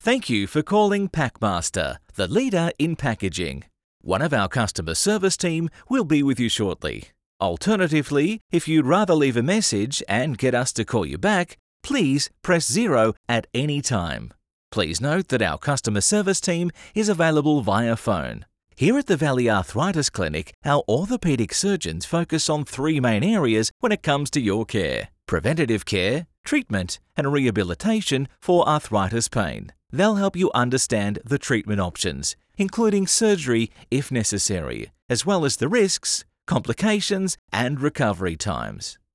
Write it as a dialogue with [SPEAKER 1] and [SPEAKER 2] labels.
[SPEAKER 1] Thank you for calling Packmaster, the leader in packaging. One of our customer service team will be with you shortly. Alternatively, if you'd rather leave a message and get us to call you back, please press 0 at any time. Please note that our customer service team is available via phone. Here at the Valley Arthritis Clinic, our orthopaedic surgeons focus on 3 main areas when it comes to your care: preventative care, treatment, and rehabilitation for arthritis pain. They'll help you understand the treatment options, including surgery if necessary, as well as the risks, complications, and recovery times.